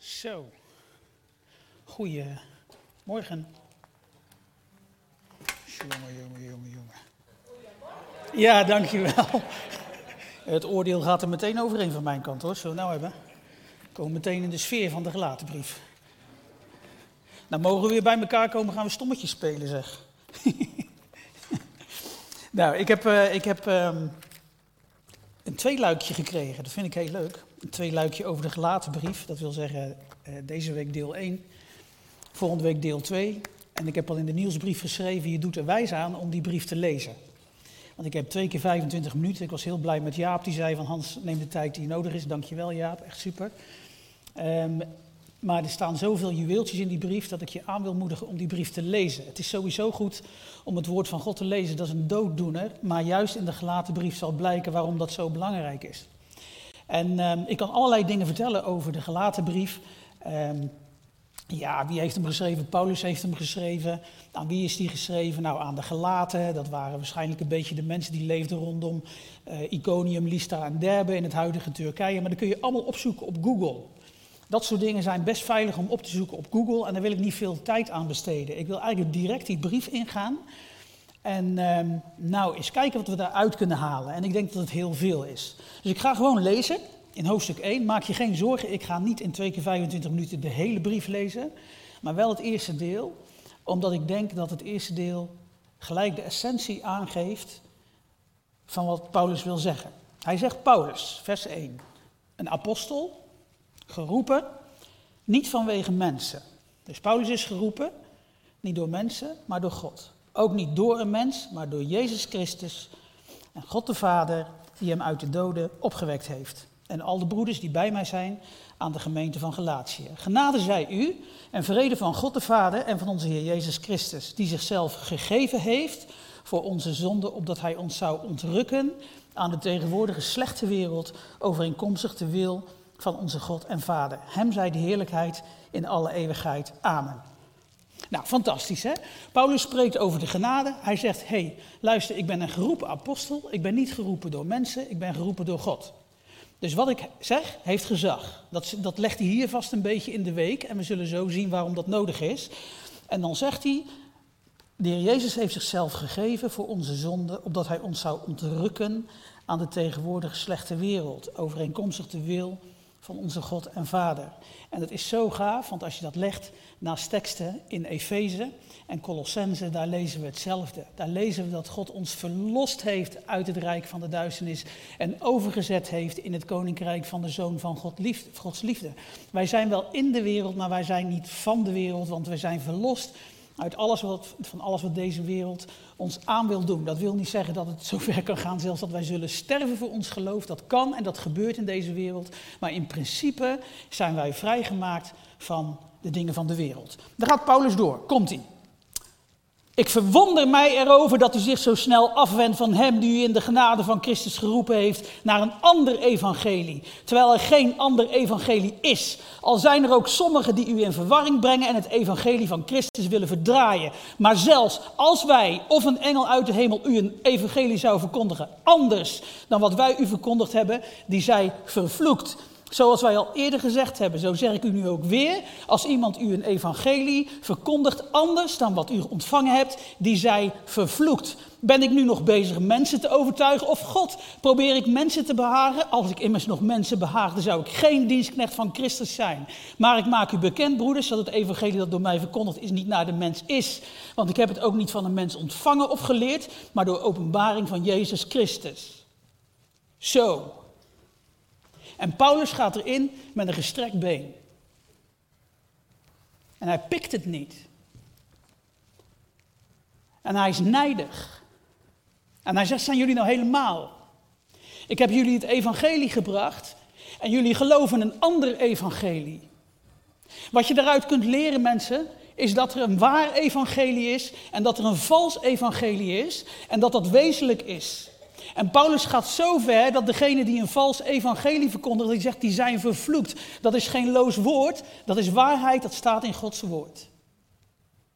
Zo, goedemorgen. Jongen. Ja, dankjewel. Het oordeel gaat er meteen overheen van mijn kant hoor, zullen we nou hebben. We komen meteen in de sfeer van de Galatenbrief. Nou mogen we weer bij elkaar komen, gaan we stommetjes spelen zeg. Nou, ik heb een tweeluikje gekregen, dat vind ik heel leuk. Een tweeluikje over de Galatenbrief, dat wil zeggen deze week deel 1, volgende week deel 2. En ik heb al in de nieuwsbrief geschreven, je doet er wijs aan om die brief te lezen. Want ik heb 2 keer 25 minuten, ik was heel blij met Jaap, die zei van Hans, neem de tijd die nodig is. Dankjewel Jaap, echt super. Maar er staan zoveel juweeltjes in die brief dat ik je aan wil moedigen om die brief te lezen. Het is sowieso goed om het woord van God te lezen, dat is een dooddoener. Maar juist in de Galatenbrief zal blijken waarom dat zo belangrijk is. En ik kan allerlei dingen vertellen over de Galatenbrief. Ja, wie heeft hem geschreven? Paulus heeft hem geschreven. Aan wie is die geschreven? Nou, aan de Galaten. Dat waren waarschijnlijk een beetje de mensen die leefden rondom Iconium, Lystra en Derbe in het huidige Turkije. Maar dat kun je allemaal opzoeken op Google. Dat soort dingen zijn best veilig om op te zoeken op Google en daar wil ik niet veel tijd aan besteden. Ik wil eigenlijk direct die brief ingaan en nou eens kijken wat we daaruit kunnen halen. En ik denk dat het heel veel is. Dus ik ga gewoon lezen in hoofdstuk 1. Maak je geen zorgen, ik ga niet in 2 keer 25 minuten de hele brief lezen, maar wel het eerste deel. Omdat ik denk dat het eerste deel gelijk de essentie aangeeft van wat Paulus wil zeggen. Hij zegt Paulus, vers 1, een apostel, geroepen, niet vanwege mensen. Dus Paulus is geroepen, niet door mensen, maar door God. Ook niet door een mens, maar door Jezus Christus en God de Vader, die hem uit de doden opgewekt heeft. En al de broeders die bij mij zijn aan de gemeente van Galatië. Genade zij u en vrede van God de Vader en van onze Heer Jezus Christus, die zichzelf gegeven heeft voor onze zonde, opdat hij ons zou ontrukken aan de tegenwoordige slechte wereld, overeenkomstig de wil van onze God en Vader. Hem zij de heerlijkheid in alle eeuwigheid. Amen. Nou, fantastisch hè? Paulus spreekt over de genade. Hij zegt, hey, luister, ik ben een geroepen apostel. Ik ben niet geroepen door mensen, ik ben geroepen door God. Dus wat ik zeg, heeft gezag. Dat legt hij hier vast een beetje in de week. En we zullen zo zien waarom dat nodig is. En dan zegt hij, de Heer Jezus heeft zichzelf gegeven voor onze zonde, opdat hij ons zou ontrukken aan de tegenwoordige slechte wereld. Overeenkomstig de wil van onze God en Vader. En dat is zo gaaf, want als je dat legt naast teksten in Efeze en Colossense, daar lezen we hetzelfde. Daar lezen we dat God ons verlost heeft uit het rijk van de duisternis en overgezet heeft in het koninkrijk van de Zoon van Gods liefde. Wij zijn wel in de wereld, maar wij zijn niet van de wereld, want wij zijn verlost uit van alles wat deze wereld ons aan wil doen. Dat wil niet zeggen dat het zover kan gaan, zelfs dat wij zullen sterven voor ons geloof. Dat kan en dat gebeurt in deze wereld. Maar in principe zijn wij vrijgemaakt van de dingen van de wereld. Daar gaat Paulus door. Komt-ie. Ik verwonder mij erover dat u zich zo snel afwendt van hem die u in de genade van Christus geroepen heeft naar een ander evangelie. Terwijl er geen ander evangelie is. Al zijn er ook sommigen die u in verwarring brengen en het evangelie van Christus willen verdraaien. Maar zelfs als wij of een engel uit de hemel u een evangelie zou verkondigen, anders dan wat wij u verkondigd hebben, die zij vervloekt. Zoals wij al eerder gezegd hebben, zo zeg ik u nu ook weer. Als iemand u een evangelie verkondigt anders dan wat u ontvangen hebt, die zij vervloekt. Ben ik nu nog bezig mensen te overtuigen of God? Probeer ik mensen te behagen? Als ik immers nog mensen behaagde, zou ik geen dienstknecht van Christus zijn. Maar ik maak u bekend, broeders, dat het evangelie dat door mij verkondigd is niet naar de mens is. Want ik heb het ook niet van een mens ontvangen of geleerd, maar door openbaring van Jezus Christus. Zo. En Paulus gaat erin met een gestrekt been. En hij pikt het niet. En hij is nijdig. En hij zegt, zijn jullie nou helemaal? Ik heb jullie het evangelie gebracht en jullie geloven een ander evangelie. Wat je daaruit kunt leren, mensen, is dat er een waar evangelie is en dat er een vals evangelie is en dat dat wezenlijk is. En Paulus gaat zo ver dat degene die een vals evangelie verkondigt, die zegt, die zijn vervloekt. Dat is geen loos woord, dat is waarheid, dat staat in Gods woord.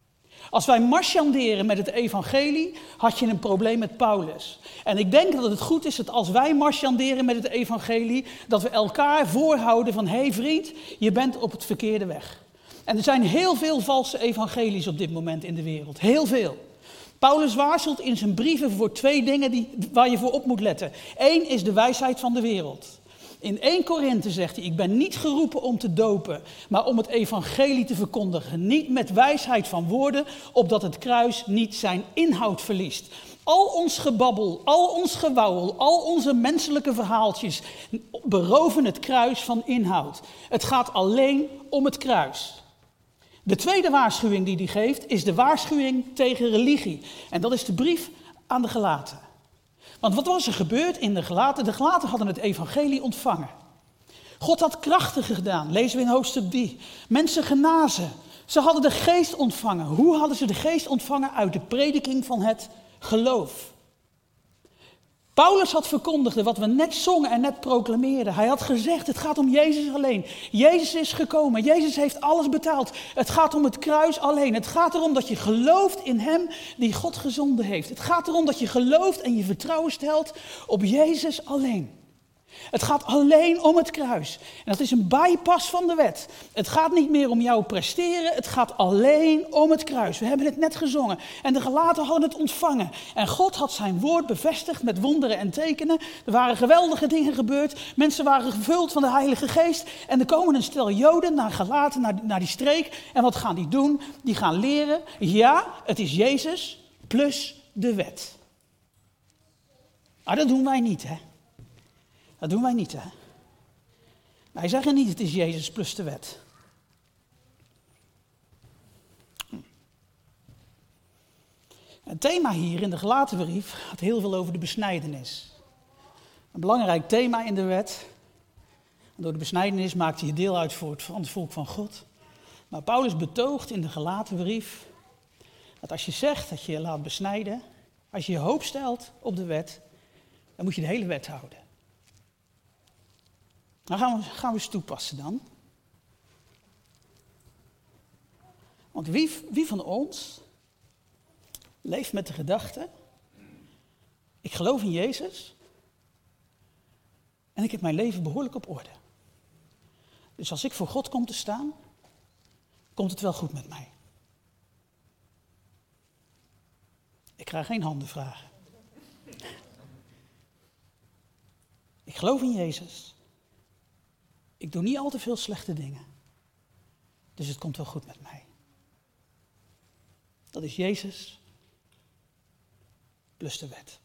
Als wij marchanderen met het evangelie, had je een probleem met Paulus. En ik denk dat het goed is dat als wij marchanderen met het evangelie, dat we elkaar voorhouden van, hé vriend, je bent op het verkeerde weg. En er zijn heel veel valse evangelies op dit moment in de wereld. Heel veel. Paulus waarschuwt in zijn brieven voor 2 dingen waar je voor op moet letten. 1 is de wijsheid van de wereld. In 1 Korinthe zegt hij, ik ben niet geroepen om te dopen, maar om het evangelie te verkondigen. Niet met wijsheid van woorden, opdat het kruis niet zijn inhoud verliest. Al ons gebabbel, al ons gewauwel, al onze menselijke verhaaltjes beroven het kruis van inhoud. Het gaat alleen om het kruis. De tweede waarschuwing die hij geeft, is de waarschuwing tegen religie. En dat is de brief aan de Galaten. Want wat was er gebeurd in de Galaten? De Galaten hadden het evangelie ontvangen. God had krachten gedaan, lezen we in hoofdstuk 3. Mensen genazen. Ze hadden de geest ontvangen. Hoe hadden ze de geest ontvangen? Uit de prediking van het geloof. Paulus had verkondigd wat we net zongen en net proclameerden. Hij had gezegd, het gaat om Jezus alleen. Jezus is gekomen. Jezus heeft alles betaald. Het gaat om het kruis alleen. Het gaat erom dat je gelooft in hem die God gezonden heeft. Het gaat erom dat je gelooft en je vertrouwen stelt op Jezus alleen. Het gaat alleen om het kruis. En dat is een bypass van de wet. Het gaat niet meer om jouw presteren. Het gaat alleen om het kruis. We hebben het net gezongen. En de Galaten hadden het ontvangen. En God had zijn woord bevestigd met wonderen en tekenen. Er waren geweldige dingen gebeurd. Mensen waren gevuld van de Heilige Geest. En er komen een stel Joden naar Galaten, naar die streek. En wat gaan die doen? Die gaan leren. Ja, het is Jezus plus de wet. Maar dat doen wij niet, hè? Dat doen wij niet, hè. Wij zeggen niet, het is Jezus plus de wet. Het thema hier in de Galatenbrief gaat heel veel over de besnijdenis. Een belangrijk thema in de wet. Door de besnijdenis maakte je deel uit van het volk van God. Maar Paulus betoogt in de Galatenbrief dat als je zegt dat je je laat besnijden, als je je hoop stelt op de wet, dan moet je de hele wet houden. Nou gaan we eens toepassen dan. Want wie van ons leeft met de gedachte, ik geloof in Jezus en ik heb mijn leven behoorlijk op orde. Dus als ik voor God kom te staan, komt het wel goed met mij. Ik krijg geen handen vragen. Ik geloof in Jezus. Ik doe niet al te veel slechte dingen. Dus het komt wel goed met mij. Dat is Jezus plus de wet.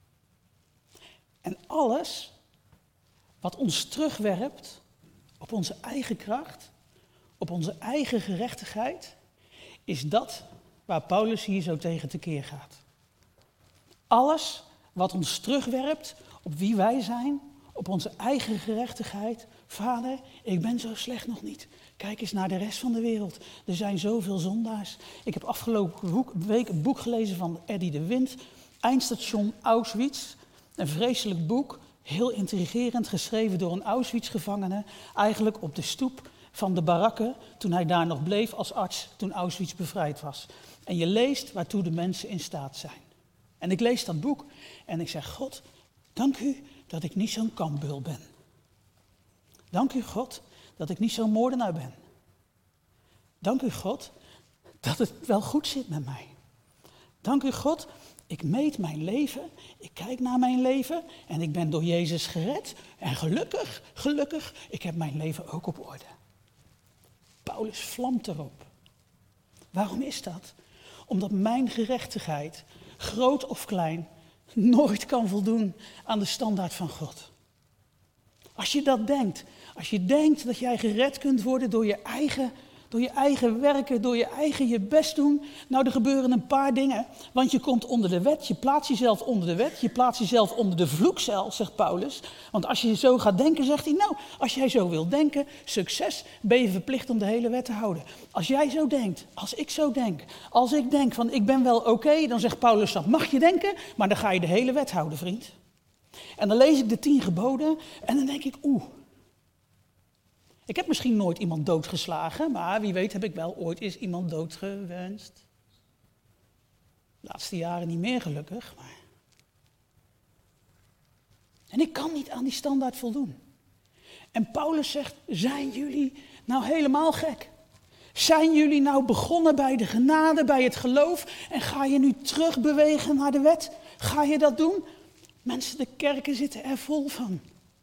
En alles wat ons terugwerpt op onze eigen kracht, op onze eigen gerechtigheid, is dat waar Paulus hier zo tegen tekeer gaat. Alles wat ons terugwerpt op wie wij zijn, op onze eigen gerechtigheid. Vader, ik ben zo slecht nog niet. Kijk eens naar de rest van de wereld. Er zijn zoveel zondaars. Ik heb afgelopen week een boek gelezen van Eddie de Wind. Eindstation Auschwitz. Een vreselijk boek. Heel intrigerend, geschreven door een Auschwitz-gevangene. Eigenlijk op de stoep van de barakken toen hij daar nog bleef als arts toen Auschwitz bevrijd was. En je leest waartoe de mensen in staat zijn. En ik lees dat boek en ik zeg, God, dank u dat ik niet zo'n kampbeul ben. Dank u, God, dat ik niet zo'n moordenaar ben. Dank u, God, dat het wel goed zit met mij. Dank u, God, ik meet mijn leven, ik kijk naar mijn leven en ik ben door Jezus gered. En gelukkig, ik heb mijn leven ook op orde. Paulus vlamt erop. Waarom is dat? Omdat mijn gerechtigheid, groot of klein, nooit kan voldoen aan de standaard van God. Als je dat denkt, als je denkt dat jij gered kunt worden door je eigen werken, door je best doen, nou er gebeuren een paar dingen. Want je komt onder de wet, je plaatst jezelf onder de wet, je plaatst jezelf onder de vloek zelf, zegt Paulus. Want als je zo gaat denken, zegt hij, nou, als jij zo wil denken, succes, ben je verplicht om de hele wet te houden. Als jij zo denkt, als ik zo denk, als ik denk van ik ben wel oké, dan zegt Paulus, dat mag je denken, maar dan ga je de hele wet houden, vriend. En dan lees ik de 10 geboden en dan denk ik, ik heb misschien nooit iemand doodgeslagen, maar wie weet heb ik wel ooit eens iemand doodgewenst. De laatste jaren niet meer gelukkig. Maar... En ik kan niet aan die standaard voldoen. En Paulus zegt, zijn jullie nou helemaal gek? Zijn jullie nou begonnen bij de genade, bij het geloof en ga je nu terugbewegen naar de wet? Ga je dat doen? Mensen, de kerken zitten er vol van.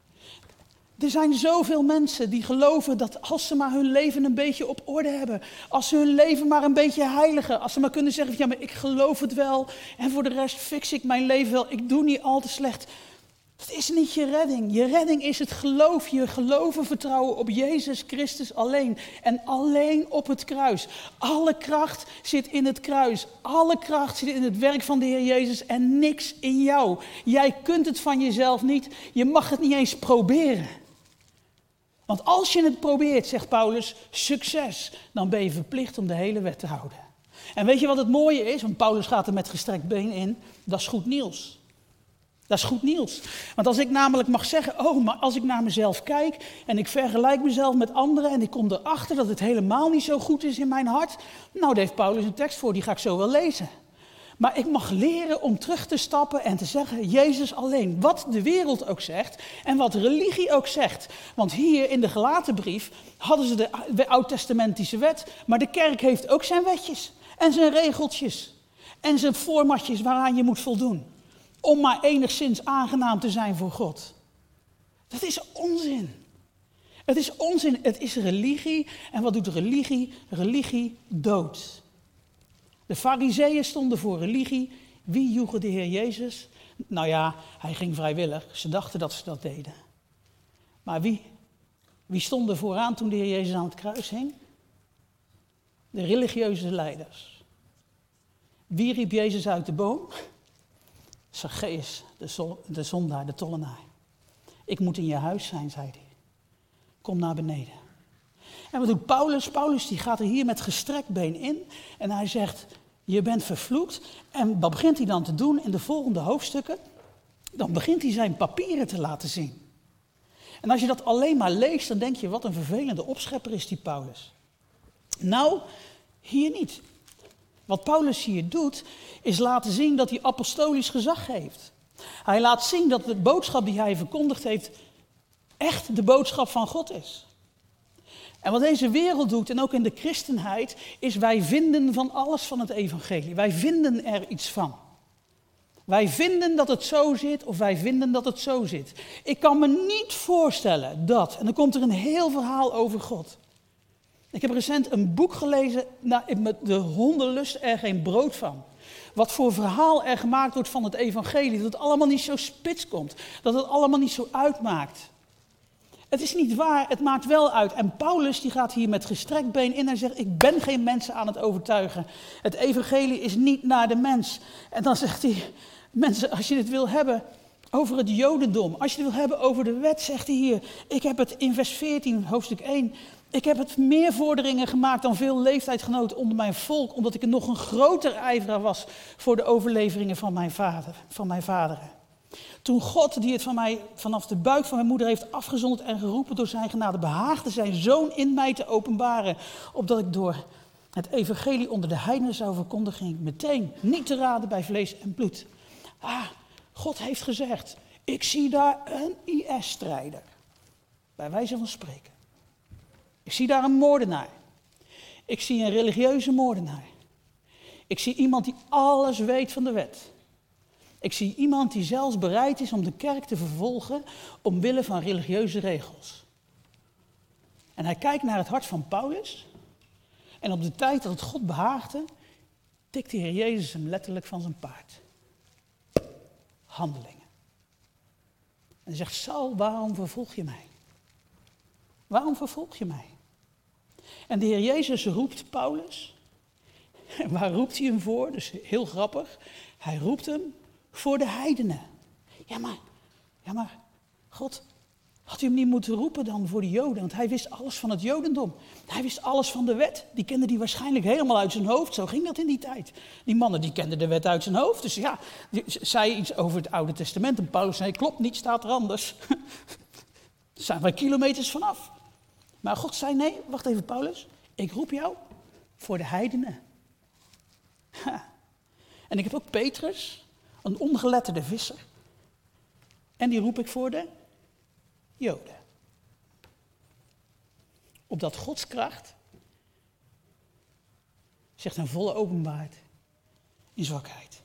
Er zijn zoveel mensen die geloven dat als ze maar hun leven een beetje op orde hebben, als ze hun leven maar een beetje heiligen, als ze maar kunnen zeggen, ja maar ik geloof het wel en voor de rest fix ik mijn leven wel, ik doe niet al te slecht. Dat is niet je redding. Je redding is het geloof, je geloven, vertrouwen op Jezus Christus alleen. En alleen op het kruis. Alle kracht zit in het kruis. Alle kracht zit in het werk van de Heer Jezus en niks in jou. Jij kunt het van jezelf niet. Je mag het niet eens proberen. Want als je het probeert, zegt Paulus, succes, dan ben je verplicht om de hele wet te houden. En weet je wat het mooie is? Want Paulus gaat er met gestrekt been in. Dat is goed nieuws. Dat is goed nieuws. Want als ik namelijk mag zeggen, oh, maar als ik naar mezelf kijk en ik vergelijk mezelf met anderen en ik kom erachter dat het helemaal niet zo goed is in mijn hart. Nou, daar heeft Paulus een tekst voor, die ga ik zo wel lezen. Maar ik mag leren om terug te stappen en te zeggen, Jezus alleen. Wat de wereld ook zegt en wat religie ook zegt. Want hier in de Galatenbrief hadden ze de oud-testamentische wet, maar de kerk heeft ook zijn wetjes en zijn regeltjes en zijn formatjes waaraan je moet voldoen. Om maar enigszins aangenaam te zijn voor God. Dat is onzin. Het is onzin, het is religie. En wat doet religie? Religie doodt. De Farizeeën stonden voor religie. Wie joegen de Heer Jezus? Nou ja, hij ging vrijwillig. Ze dachten dat ze dat deden. Maar wie stond er vooraan toen de Heer Jezus aan het kruis hing? De religieuze leiders. Wie riep Jezus uit de boom? Zacchaeus, de zondaar, de tollenaar. Ik moet in je huis zijn, zei hij. Kom naar beneden. En wat doet Paulus? Paulus die gaat er hier met gestrekt been in. En hij zegt, je bent vervloekt. En wat begint hij dan te doen in de volgende hoofdstukken? Dan begint hij zijn papieren te laten zien. En als je dat alleen maar leest, dan denk je, wat een vervelende opschepper is die Paulus. Nou, hier niet. Wat Paulus hier doet, is laten zien dat hij apostolisch gezag heeft. Hij laat zien dat de boodschap die hij verkondigd heeft, echt de boodschap van God is. En wat deze wereld doet, en ook in de christenheid, is wij vinden van alles van het evangelie. Wij vinden er iets van. Wij vinden dat het zo zit, of wij vinden dat het zo zit. Ik kan me niet voorstellen dat, en dan komt er een heel verhaal over God. Ik heb recent een boek gelezen, met de honden lust er geen brood van. Wat voor verhaal er gemaakt wordt van het evangelie, dat het allemaal niet zo spits komt, dat het allemaal niet zo uitmaakt. Het is niet waar, het maakt wel uit. En Paulus die gaat hier met gestrekt been in en zegt, ik ben geen mensen aan het overtuigen. Het evangelie is niet naar de mens. En dan zegt hij, mensen, als je het wil hebben over het jodendom, als je het wil hebben over de wet, zegt hij hier, ik heb het in vers 14, hoofdstuk 1, ik heb het meer vorderingen gemaakt dan veel leeftijdgenoten onder mijn volk, omdat ik er nog een groter ijveraar was voor de overleveringen van mijn vaderen. Toen God, die het van mij vanaf de buik van mijn moeder heeft afgezonderd en geroepen door zijn genade, behaagde zijn zoon in mij te openbaren, opdat ik door het evangelie onder de heidenen zou verkondigen, ging meteen niet te raden bij vlees en bloed. God heeft gezegd, ik zie daar een IS-strijder, bij wijze van spreken. Ik zie daar een moordenaar. Ik zie een religieuze moordenaar. Ik zie iemand die alles weet van de wet. Ik zie iemand die zelfs bereid is om de kerk te vervolgen omwille van religieuze regels. En hij kijkt naar het hart van Paulus. En op de tijd dat het God behaagde, tikt de Heer Jezus hem letterlijk van zijn paard. Handelingen. En hij zegt, Saul, waarom vervolg je mij? Waarom vervolg je mij? En de Heer Jezus roept Paulus. En waar roept hij hem voor? Dus heel grappig. Hij roept hem voor de heidenen. Ja, maar, God, had u hem niet moeten roepen dan voor de Joden? Want hij wist alles van het Jodendom. Hij wist alles van de wet. Die kende hij waarschijnlijk helemaal uit zijn hoofd. Zo ging dat in die tijd. Die mannen die kenden de wet uit zijn hoofd. Dus ja, die zei iets over het Oude Testament. En Paulus zei, klopt niet, staat er anders. Daar zijn wij kilometers vanaf. Maar God zei, nee, wacht even Paulus. Ik roep jou voor de heidenen. En En ik heb ook Petrus, een ongeletterde visser. En die roep ik voor de Joden. Opdat Gods kracht zich ten volle openbaart in zwakheid.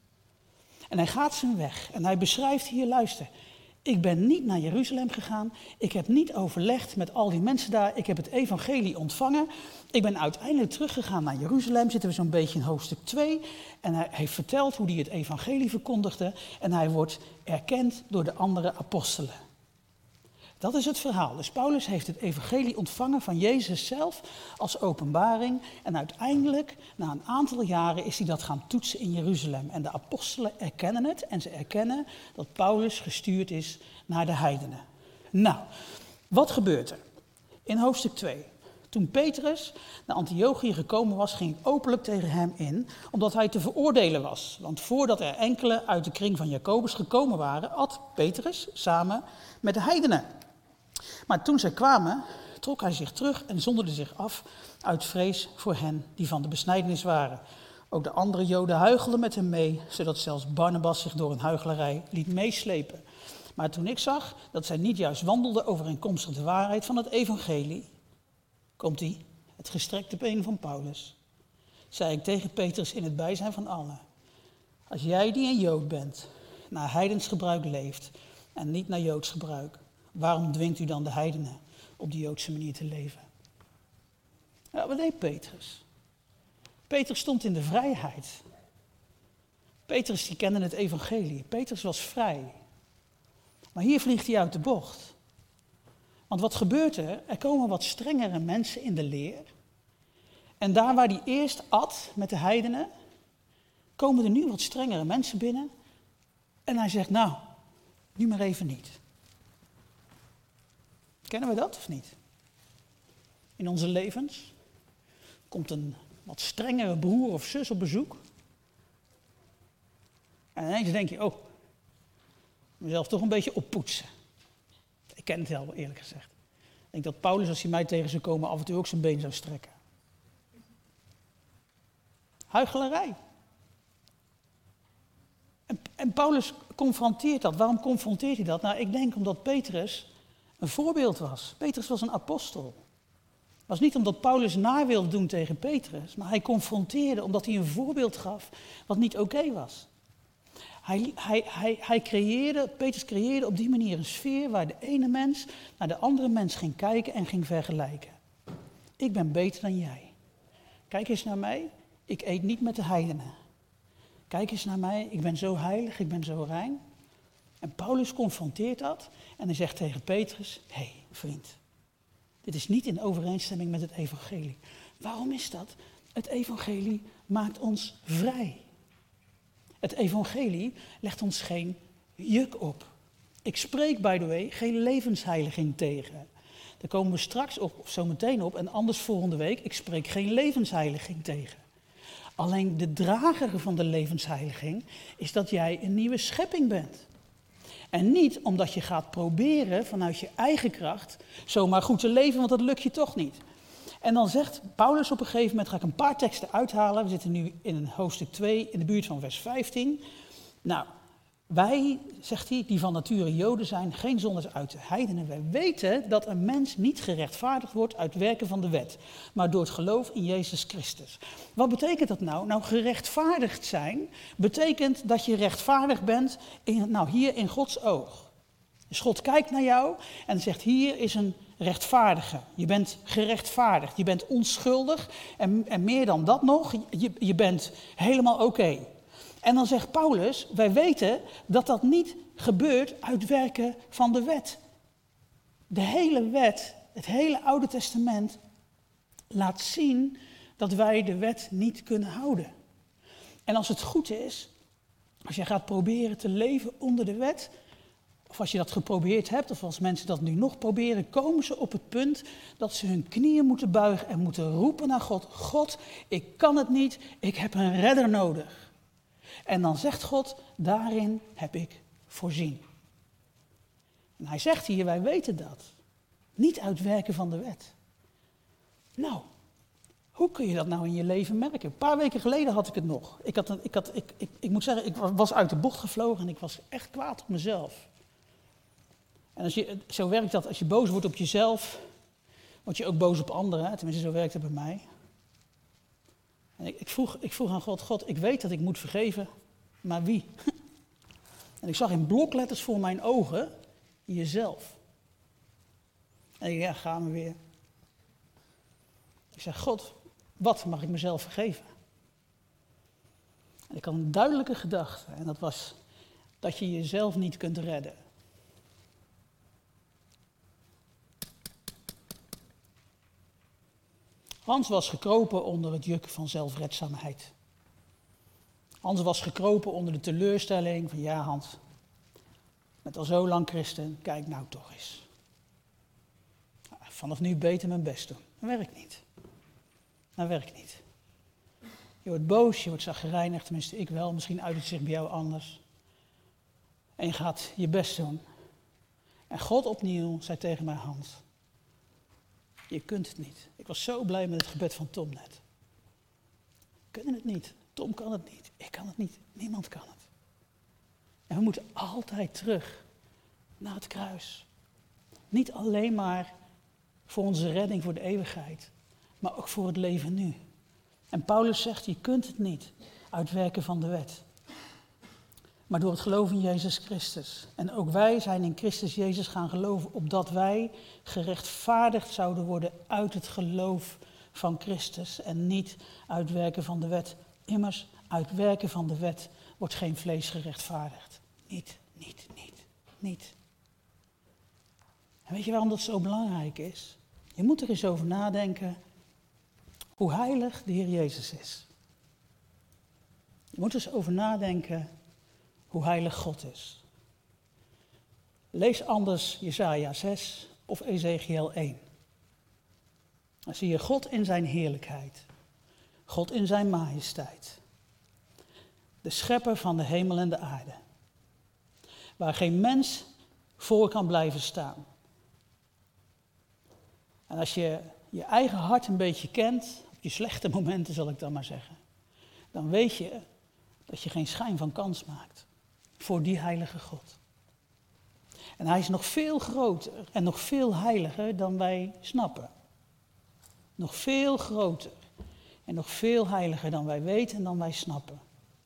En hij gaat zijn weg en hij beschrijft hier, luister, ik ben niet naar Jeruzalem gegaan, ik heb niet overlegd met al die mensen daar, ik heb het evangelie ontvangen. Ik ben uiteindelijk teruggegaan naar Jeruzalem, zitten we zo'n beetje in hoofdstuk 2. En hij heeft verteld hoe hij het evangelie verkondigde en hij wordt erkend door de andere apostelen. Dat is het verhaal. Dus Paulus heeft het evangelie ontvangen van Jezus zelf als openbaring. En uiteindelijk, na een aantal jaren, is hij dat gaan toetsen in Jeruzalem. En de apostelen erkennen het en ze erkennen dat Paulus gestuurd is naar de heidenen. Nou, wat gebeurt er? In hoofdstuk 2. Toen Petrus naar Antiochië gekomen was, ging ik openlijk tegen hem in, omdat hij te veroordelen was. Want voordat er enkele uit de kring van Jacobus gekomen waren, at Petrus samen met de heidenen. Maar toen zij kwamen, trok hij zich terug en zonderde zich af uit vrees voor hen die van de besnijdenis waren. Ook de andere Joden huichelden met hem mee, zodat zelfs Barnabas zich door een huichelarij liet meeslepen. Maar toen ik zag dat zij niet juist wandelden overeenkomstig de waarheid van het evangelie, komt ie, het gestrekte been van Paulus, zei ik tegen Petrus in het bijzijn van allen: als jij die een Jood bent, naar heidens gebruik leeft en niet naar Joods gebruik, waarom dwingt u dan de heidenen op de Joodse manier te leven? Ja, wat deed Petrus? Petrus stond in de vrijheid. Petrus die kende het evangelie. Petrus was vrij. Maar hier vliegt hij uit de bocht. Want wat gebeurt er? Er komen wat strengere mensen in de leer. En daar waar hij eerst at met de heidenen, komen er nu wat strengere mensen binnen. En hij zegt, nou, nu maar even niet. Kennen we dat of niet? In onze levens komt een wat strengere broer of zus op bezoek. En ineens denk je, oh, mezelf toch een beetje oppoetsen. Ik ken het wel, eerlijk gezegd. Ik denk dat Paulus, als hij mij tegen zou komen, af en toe ook zijn been zou strekken. Huichelarij. En Paulus confronteert dat. Waarom confronteert hij dat? Nou, ik denk omdat Petrus een voorbeeld was. Petrus was een apostel. Het was niet omdat Paulus naar wilde doen tegen Petrus, maar hij confronteerde omdat hij een voorbeeld gaf wat niet oké was. Petrus creëerde op die manier een sfeer waar de ene mens naar de andere mens ging kijken en ging vergelijken. Ik ben beter dan jij. Kijk eens naar mij, ik eet niet met de heidenen. Kijk eens naar mij, ik ben zo heilig, ik ben zo rein. En Paulus confronteert dat en hij zegt tegen Petrus, hé vriend, dit is niet in overeenstemming met het evangelie. Waarom is dat? Het evangelie maakt ons vrij. Het evangelie legt ons geen juk op. Ik spreek, by the way, geen levensheiliging tegen. Daar komen we straks op, of zo meteen op, en anders volgende week. Ik spreek geen levensheiliging tegen. Alleen de drager van de levensheiliging is dat jij een nieuwe schepping bent. En niet omdat je gaat proberen vanuit je eigen kracht zomaar goed te leven, want dat lukt je toch niet. En dan zegt Paulus op een gegeven moment, ga ik een paar teksten uithalen. We zitten nu in hoofdstuk 2, in de buurt van vers 15. Nou, wij, zegt hij, die van nature Joden zijn, geen zondaars uit de heidenen. Wij weten dat een mens niet gerechtvaardigd wordt uit werken van de wet, maar door het geloof in Jezus Christus. Wat betekent dat nou? Nou, gerechtvaardigd zijn betekent dat je rechtvaardig bent hier in Gods oog. Dus God kijkt naar jou en zegt, hier is een rechtvaardige. Je bent gerechtvaardigd, je bent onschuldig en meer dan dat nog, je bent helemaal oké. En dan zegt Paulus, wij weten dat dat niet gebeurt uit werken van de wet. De hele wet, het hele Oude Testament, laat zien dat wij de wet niet kunnen houden. En als het goed is, als je gaat proberen te leven onder de wet, of als je dat geprobeerd hebt, of als mensen dat nu nog proberen, komen ze op het punt dat ze hun knieën moeten buigen en moeten roepen naar God. God, ik kan het niet, ik heb een redder nodig. En dan zegt God, daarin heb ik voorzien. En hij zegt hier, wij weten dat. Niet uit werken van de wet. Nou, Hoe kun je dat nou in je leven merken? Een paar weken geleden had ik het nog. Ik moet zeggen, ik was uit de bocht gevlogen en ik was echt kwaad op mezelf. En zo werkt dat, als je boos wordt op jezelf, word je ook boos op anderen. Tenminste, zo werkt het bij mij. En ik vroeg aan God, ik weet dat ik moet vergeven, maar wie? En ik zag in blokletters voor mijn ogen, jezelf. En ja, gaan we weer. Ik zeg, God, wat mag ik mezelf vergeven? En ik had een duidelijke gedachte en dat was dat je jezelf niet kunt redden. Hans was gekropen onder het juk van zelfredzaamheid. Hans was gekropen onder de teleurstelling van ja Hans, met al zo lang christen, kijk nou toch eens. Vanaf nu beter mijn best doen. Dat werkt niet. Dat werkt niet. Je wordt boos, je wordt chagrijnig, tenminste ik wel, misschien uit het zich bij jou anders. En je gaat je best doen. En God opnieuw zei tegen mij, Hans, je kunt het niet. Ik was zo blij met het gebed van Tom net. We kunnen het niet. Tom kan het niet. Ik kan het niet. Niemand kan het. En we moeten altijd terug naar het kruis. Niet alleen maar voor onze redding voor de eeuwigheid, maar ook voor het leven nu. En Paulus zegt, je kunt het niet uit werken van de wet. Maar door het geloof in Jezus Christus. En ook wij zijn in Christus Jezus gaan geloven, opdat wij gerechtvaardigd zouden worden uit het geloof van Christus en niet uit werken van de wet. Immers, uit werken van de wet wordt geen vlees gerechtvaardigd. Niet. En weet je waarom dat zo belangrijk is? Je moet er eens over nadenken hoe heilig de Heer Jezus is. Je moet er eens over nadenken hoe heilig God is. Lees anders Jesaja 6 of Ezekiel 1. Dan zie je God in zijn heerlijkheid. God in zijn majesteit. De schepper van de hemel en de aarde. Waar geen mens voor kan blijven staan. En als je je eigen hart een beetje kent, op je slechte momenten zal ik dan maar zeggen, dan weet je dat je geen schijn van kans maakt voor die heilige God. En hij is nog veel groter en nog veel heiliger dan wij snappen. Nog veel groter en nog veel heiliger dan wij weten en dan wij snappen.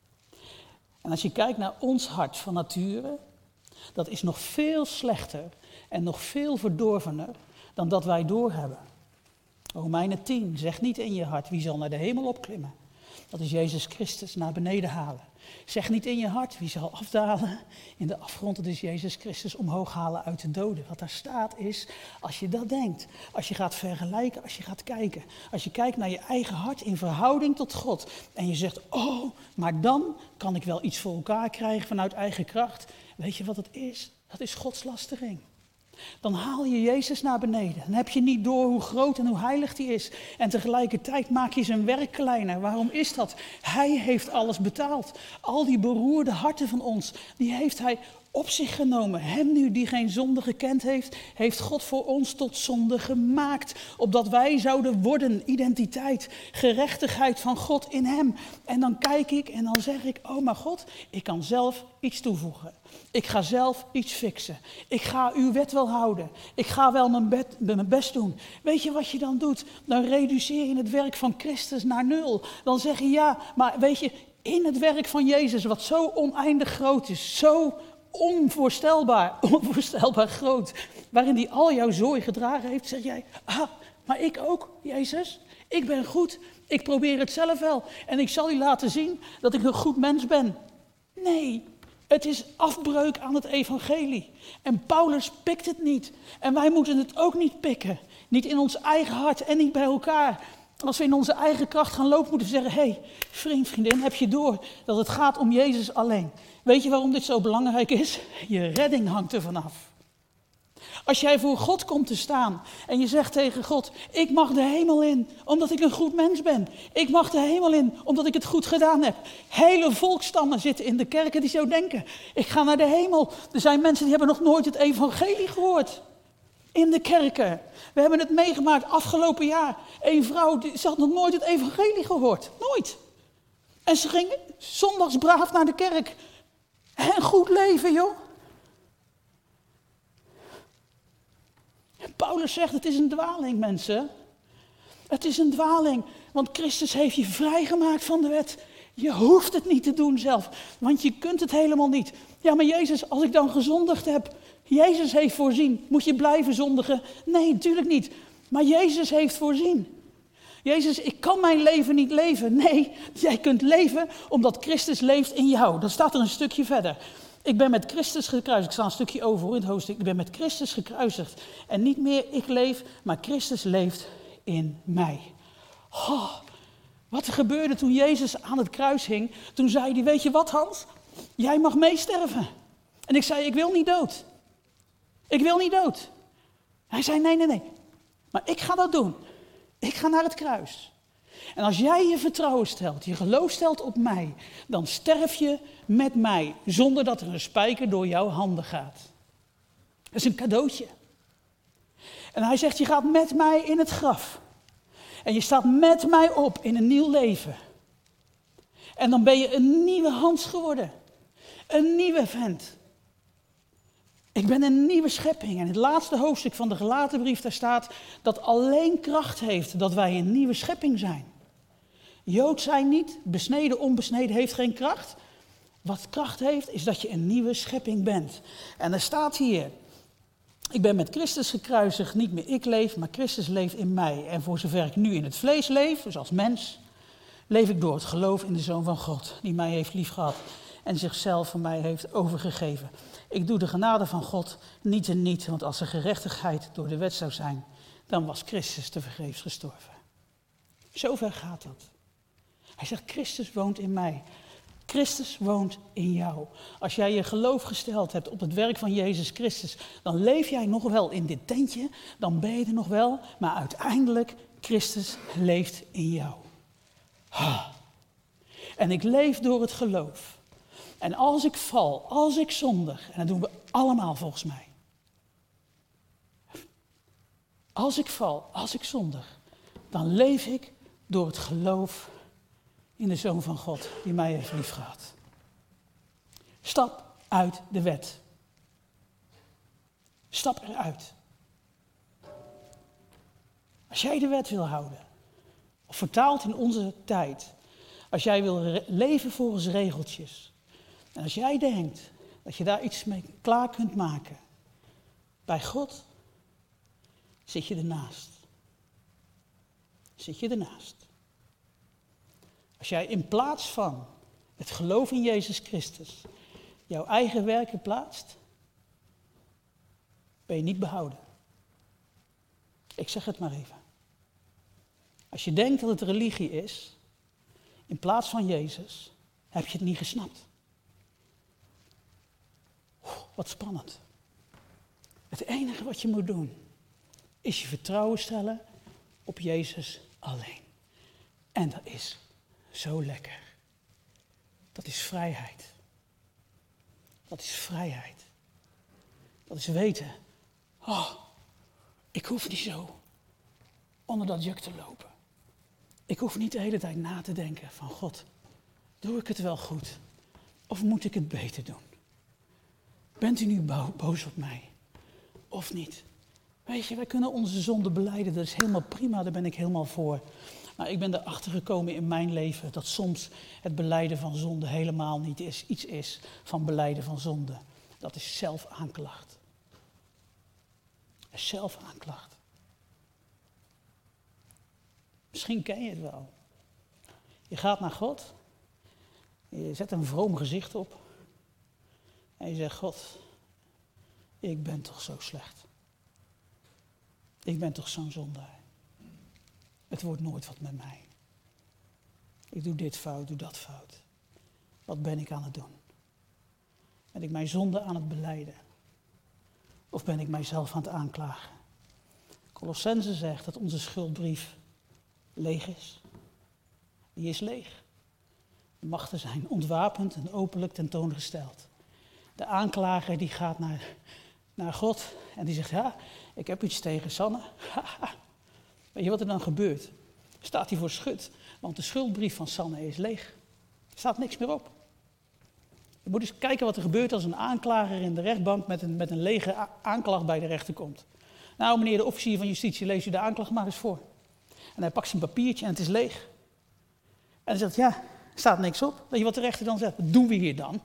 En als je kijkt naar ons hart van nature, dat is nog veel slechter en nog veel verdorvener dan dat wij doorhebben. Romeinen 10 zegt niet in je hart wie zal naar de hemel opklimmen. Dat is Jezus Christus naar beneden halen. Zeg niet in je hart wie zal afdalen in de afgrond. Dat is Jezus Christus omhoog halen uit de doden. Wat daar staat is, als je dat denkt, als je gaat vergelijken, als je gaat kijken. Als je kijkt naar je eigen hart in verhouding tot God. En je zegt, oh, maar dan kan ik wel iets voor elkaar krijgen vanuit eigen kracht. Weet je wat het is? Dat is godslastering. Dan haal je Jezus naar beneden. Dan heb je niet door hoe groot en hoe heilig hij is. En tegelijkertijd maak je zijn werk kleiner. Waarom is dat? Hij heeft alles betaald. Al die beroerde harten van ons, die heeft hij op zich genomen. Hem nu die geen zonde gekend heeft, heeft God voor ons tot zonde gemaakt. Opdat wij zouden worden, identiteit, gerechtigheid van God in hem. En dan kijk ik en dan zeg ik, oh maar God, ik kan zelf iets toevoegen. Ik ga zelf iets fixen. Ik ga uw wet wel houden. Ik ga wel mijn best doen. Weet je wat je dan doet? Dan reduceer je het werk van Christus naar 0. Dan zeg je ja, maar weet je, in het werk van Jezus, wat zo oneindig groot is, zo onvoorstelbaar groot, waarin hij al jouw zooi gedragen heeft, zeg jij, maar ik ook, Jezus. Ik ben goed, ik probeer het zelf wel en ik zal u laten zien dat ik een goed mens ben. Nee, het is afbreuk aan het evangelie. En Paulus pikt het niet. En wij moeten het ook niet pikken. Niet in ons eigen hart en niet bij elkaar. Als we in onze eigen kracht gaan lopen, moeten we zeggen, hé, vriend, vriendin, heb je door dat het gaat om Jezus alleen. Weet je waarom dit zo belangrijk is? Je redding hangt er vanaf. Als jij voor God komt te staan en je zegt tegen God, ik mag de hemel in omdat ik een goed mens ben. Ik mag de hemel in omdat ik het goed gedaan heb. Hele volkstammen zitten in de kerken die zo denken. Ik ga naar de hemel. Er zijn mensen die hebben nog nooit het evangelie gehoord. In de kerken. We hebben het meegemaakt afgelopen jaar. Een vrouw, ze had nog nooit het evangelie gehoord. Nooit. En ze ging zondags braaf naar de kerk. En goed leven, joh. Paulus zegt, het is een dwaling, mensen. Het is een dwaling, want Christus heeft je vrijgemaakt van de wet. Je hoeft het niet te doen zelf, want je kunt het helemaal niet. Ja, maar Jezus, als ik dan gezondigd heb, Jezus heeft voorzien. Moet je blijven zondigen? Nee, natuurlijk niet. Maar Jezus heeft voorzien. Jezus, ik kan mijn leven niet leven. Nee, jij kunt leven omdat Christus leeft in jou. Dat staat er een stukje verder. Ik ben met Christus gekruisigd. Ik sta een stukje over in het hoofdstuk. Ik ben met Christus gekruisigd. En niet meer ik leef, maar Christus leeft in mij. Oh, wat er gebeurde toen Jezus aan het kruis hing. Toen zei hij, weet je wat Hans? Jij mag meesterven. En ik zei, ik wil niet dood. Ik wil niet dood. Hij zei, nee. Maar ik ga dat doen. Ik ga naar het kruis. En als jij je vertrouwen stelt, je geloof stelt op mij, dan sterf je met mij, zonder dat er een spijker door jouw handen gaat. Dat is een cadeautje. En hij zegt, je gaat met mij in het graf. En je staat met mij op in een nieuw leven. En dan ben je een nieuwe Hans geworden. Een nieuwe vent. Ik ben een nieuwe schepping. En in het laatste hoofdstuk van de Galatenbrief, daar staat dat alleen kracht heeft dat wij een nieuwe schepping zijn. Jood zijn niet, besneden, onbesneden heeft geen kracht. Wat kracht heeft, is dat je een nieuwe schepping bent. En er staat hier, ik ben met Christus gekruisigd, niet meer ik leef, maar Christus leeft in mij. En voor zover ik nu in het vlees leef, dus als mens, leef ik door het geloof in de Zoon van God, die mij heeft liefgehad en zichzelf voor mij heeft overgegeven. Ik doe de genade van God niet en niet, want als er gerechtigheid door de wet zou zijn, dan was Christus tevergeefs gestorven. Zover gaat dat. Hij zegt, Christus woont in mij. Christus woont in jou. Als jij je geloof gesteld hebt op het werk van Jezus Christus, dan leef jij nog wel in dit tentje, dan ben je er nog wel, maar uiteindelijk, Christus leeft in jou. En ik leef door het geloof. En als ik val, als ik zondig, en dat doen we allemaal volgens mij. Als ik val, als ik zondig, dan leef ik door het geloof in de Zoon van God, die mij heeft liefgehad. Stap uit de wet. Stap eruit. Als jij de wet wil houden, of vertaald in onze tijd, als jij wil leven volgens regeltjes, en als jij denkt dat je daar iets mee klaar kunt maken, bij God, zit je ernaast. Zit je ernaast. Als jij in plaats van het geloof in Jezus Christus jouw eigen werken plaatst, ben je niet behouden. Ik zeg het maar even. Als je denkt dat het religie is, in plaats van Jezus, heb je het niet gesnapt. Wat spannend. Het enige wat je moet doen, is je vertrouwen stellen op Jezus alleen. En dat is zo lekker. Dat is vrijheid. Dat is vrijheid. Dat is weten, ik hoef niet zo onder dat juk te lopen. Ik hoef niet de hele tijd na te denken van God, doe ik het wel goed? Of moet ik het beter doen? Bent u nu boos op mij? Of niet? Weet je, wij kunnen onze zonde belijden, dat is helemaal prima, daar ben ik helemaal voor. Maar ik ben erachter gekomen in mijn leven dat soms het belijden van zonde helemaal niet iets is van belijden van zonde. Dat is zelfaanklacht. Zelfaanklacht. Misschien ken je het wel. Je gaat naar God, je zet een vroom gezicht op en je zegt, God, ik ben toch zo slecht. Ik ben toch zo'n zondaar. Het wordt nooit wat met mij. Ik doe dit fout, doe dat fout. Wat ben ik aan het doen? Ben ik mijn zonde aan het belijden? Of ben ik mijzelf aan het aanklagen? Colossenzen zegt dat onze schuldbrief leeg is. Die is leeg. De machten zijn ontwapend en openlijk tentoongesteld. De aanklager die gaat naar God en die zegt, ja, ik heb iets tegen Sanne. Weet je wat er dan gebeurt? Staat hij voor schut, want de schuldbrief van Sanne is leeg. Er staat niks meer op. Je moet eens kijken wat er gebeurt als een aanklager in de rechtbank met een lege aanklacht bij de rechter komt. Nou, meneer de officier van justitie, lees u de aanklacht maar eens voor. En hij pakt zijn papiertje en het is leeg. En hij zegt, ja, er staat niks op. Weet je wat de rechter dan zegt? Wat doen we hier dan?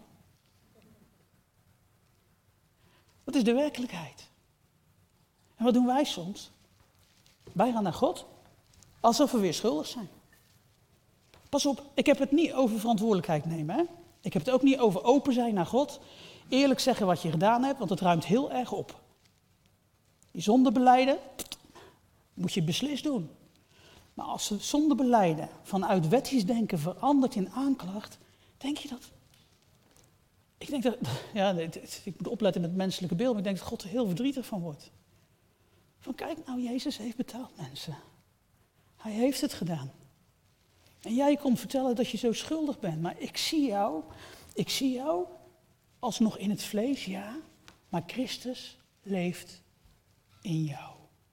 Dat is de werkelijkheid. En wat doen wij soms? Wij gaan naar God, alsof we weer schuldig zijn. Pas op, ik heb het niet over verantwoordelijkheid nemen. Hè? Ik heb het ook niet over open zijn naar God. Eerlijk zeggen wat je gedaan hebt, want het ruimt heel erg op. Die zonde belijden, moet je beslist doen. Maar als ze zonde belijden vanuit wettisch denken verandert in aanklacht, denk je dat? Ik denk dat, ja, ik moet opletten met menselijke beeld, maar ik denk dat God er heel verdrietig van wordt. Van kijk nou, Jezus heeft betaald mensen. Hij heeft het gedaan. En jij komt vertellen dat je zo schuldig bent, maar ik zie jou alsnog in het vlees, ja, maar Christus leeft in jou.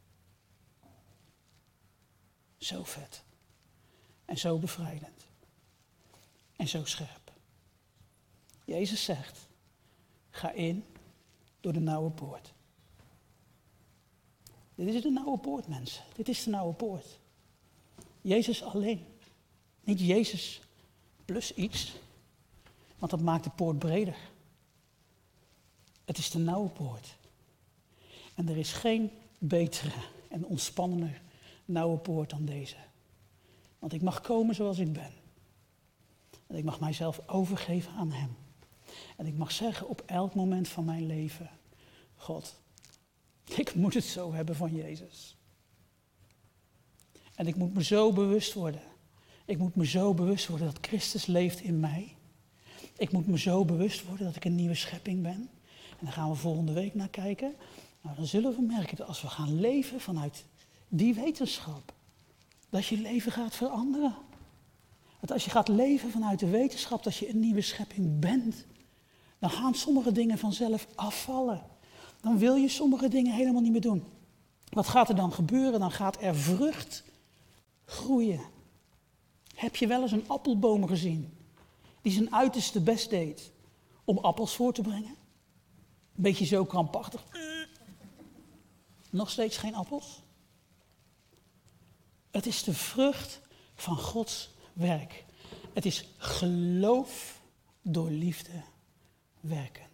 Zo vet. En zo bevrijdend. En zo scherp. Jezus zegt, ga in door de nauwe poort. Dit is de nauwe poort, mensen. Dit is de nauwe poort. Jezus alleen. Niet Jezus plus iets, want dat maakt de poort breder. Het is de nauwe poort. En er is geen betere en ontspannender nauwe poort dan deze. Want ik mag komen zoals ik ben. En ik mag mijzelf overgeven aan Hem. En ik mag zeggen op elk moment van mijn leven, God, ik moet het zo hebben van Jezus. En ik moet me zo bewust worden. Ik moet me zo bewust worden dat Christus leeft in mij. Ik moet me zo bewust worden dat ik een nieuwe schepping ben. En daar gaan we volgende week naar kijken. Nou, dan zullen we merken dat als we gaan leven vanuit die wetenschap, dat je leven gaat veranderen. Dat als je gaat leven vanuit de wetenschap dat je een nieuwe schepping bent, dan gaan sommige dingen vanzelf afvallen. Dan wil je sommige dingen helemaal niet meer doen. Wat gaat er dan gebeuren? Dan gaat er vrucht groeien. Heb je wel eens een appelboom gezien die zijn uiterste best deed om appels voor te brengen? Een beetje zo krampachtig. Nog steeds geen appels? Het is de vrucht van Gods werk. Het is geloof door liefde werkend.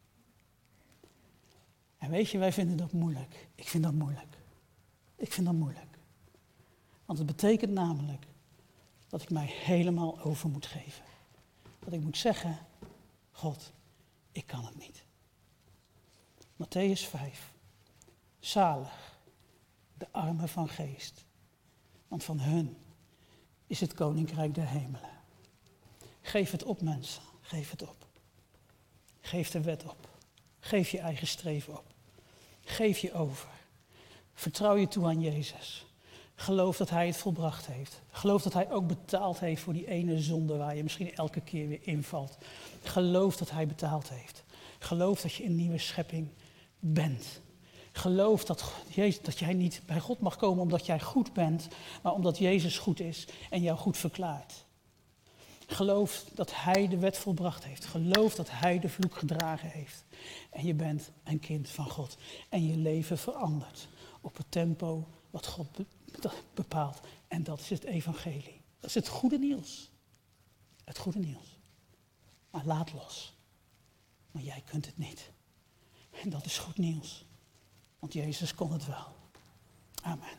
En weet je, wij vinden dat moeilijk. Ik vind dat moeilijk. Ik vind dat moeilijk. Want het betekent namelijk dat ik mij helemaal over moet geven. Dat ik moet zeggen, God, ik kan het niet. Mattheüs 5. Zalig, de armen van geest. Want van hun is het koninkrijk der hemelen. Geef het op, mensen. Geef het op. Geef de wet op. Geef je eigen streven op. Geef je over. Vertrouw je toe aan Jezus. Geloof dat Hij het volbracht heeft. Geloof dat Hij ook betaald heeft voor die ene zonde waar je misschien elke keer weer invalt. Geloof dat Hij betaald heeft. Geloof dat je een nieuwe schepping bent. Geloof dat jij niet bij God mag komen omdat jij goed bent, maar omdat Jezus goed is en jou goed verklaart. Geloof dat Hij de wet volbracht heeft. Geloof dat Hij de vloek gedragen heeft. En je bent een kind van God. En je leven verandert op het tempo wat God bepaalt. En dat is het evangelie. Dat is het goede nieuws. Het goede nieuws. Maar laat los. Maar jij kunt het niet. En dat is goed nieuws. Want Jezus kon het wel. Amen.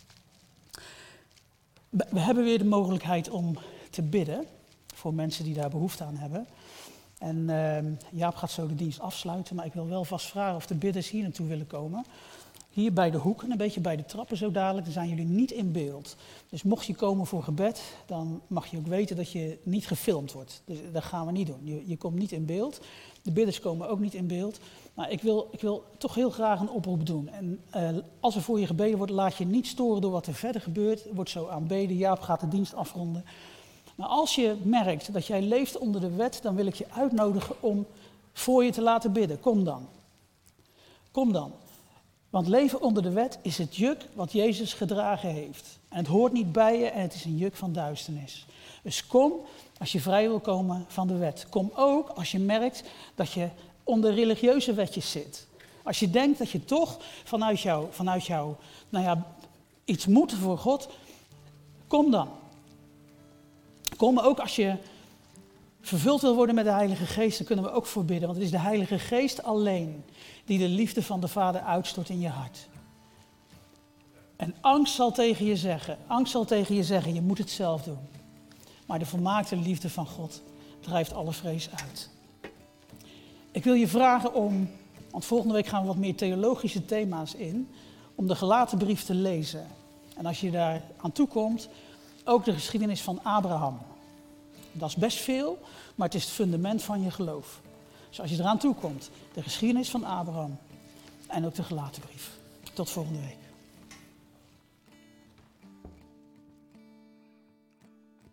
We hebben weer de mogelijkheid om te bidden. Voor mensen die daar behoefte aan hebben. En Jaap gaat zo de dienst afsluiten. Maar ik wil wel vast vragen of de bidders hier naartoe willen komen. Hier bij de hoek en een beetje bij de trappen zo dadelijk. Dan zijn jullie niet in beeld. Dus mocht je komen voor gebed, dan mag je ook weten dat je niet gefilmd wordt. Dus dat gaan we niet doen. Je komt niet in beeld. De bidders komen ook niet in beeld. Maar ik wil toch heel graag een oproep doen. En als er voor je gebeden wordt, laat je niet storen door wat er verder gebeurt. Er wordt zo aanbeden. Jaap gaat de dienst afronden. Maar als je merkt dat jij leeft onder de wet, dan wil ik je uitnodigen om voor je te laten bidden. Kom dan. Kom dan. Want leven onder de wet is het juk wat Jezus gedragen heeft. En het hoort niet bij je en het is een juk van duisternis. Dus kom als je vrij wil komen van de wet. Kom ook als je merkt dat je onder religieuze wetjes zit. Als je denkt dat je toch vanuit jou iets moet voor God, kom dan. Kom ook als je vervuld wil worden met de Heilige Geest, dan kunnen we ook voor bidden. Want het is de Heilige Geest alleen die de liefde van de Vader uitstort in je hart. En angst zal tegen je zeggen, je moet het zelf doen. Maar de volmaakte liefde van God drijft alle vrees uit. Ik wil je vragen om, want volgende week gaan we wat meer theologische thema's in, om de Galatenbrief te lezen. En als je daar aan toe komt, ook de geschiedenis van Abraham. Dat is best veel, maar het is het fundament van je geloof. Dus als je eraan toe komt, de geschiedenis van Abraham en ook de Galatenbrief. Tot volgende week.